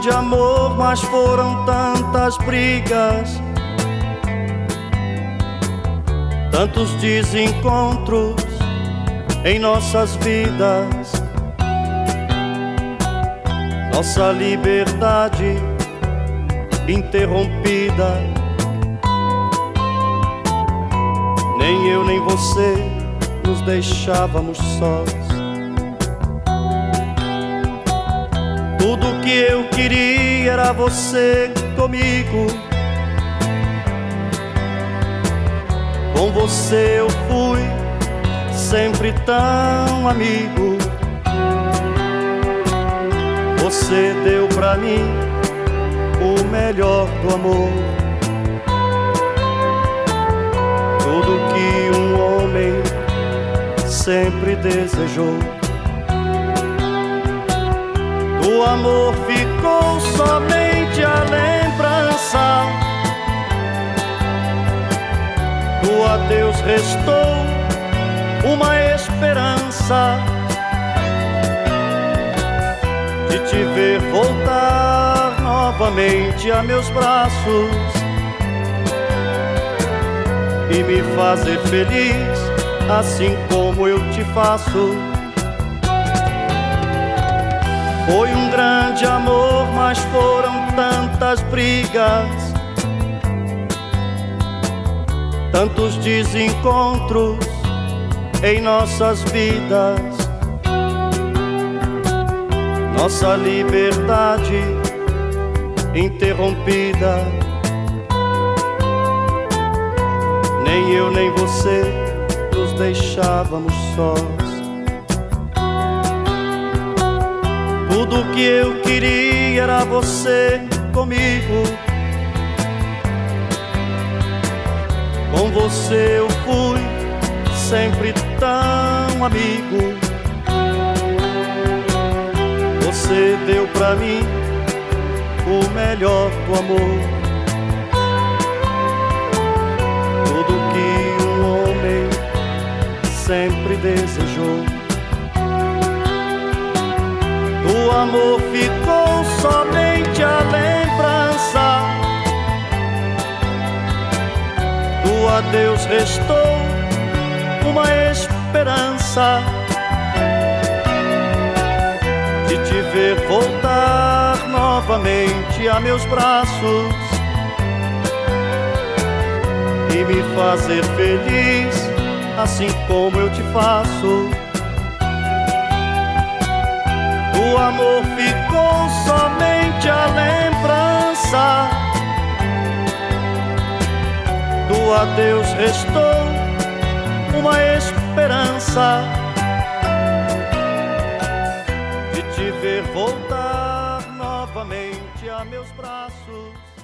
grande amor, mas foram tantas brigas, tantos desencontros em nossas vidas. Nossa liberdade interrompida. Nem eu nem você nos deixávamos sós. Tudo que eu queria era você comigo. Com você eu fui sempre tão amigo. Você deu pra mim o melhor do amor. Tudo que um homem sempre desejou. Do amor ficou somente a lembrança. Do adeus restou uma esperança de te ver voltar novamente a meus braços e me fazer feliz assim como eu te faço. Foi um grande amor, mas foram tantas brigas, tantos desencontros em nossas vidas. Nossa liberdade interrompida. Nem eu nem você nos deixávamos sós. Tudo que eu queria era você comigo. Com você eu fui sempre tão amigo. Você deu pra mim o melhor do amor. Tudo que um homem sempre desejou. Do amor ficou somente a lembrança. Do adeus restou uma esperança de te ver voltar novamente a meus braços e me fazer feliz assim como eu te faço. Do amor ficou somente a lembrança. Do adeus restou uma esperança de te ver voltar novamente a meus braços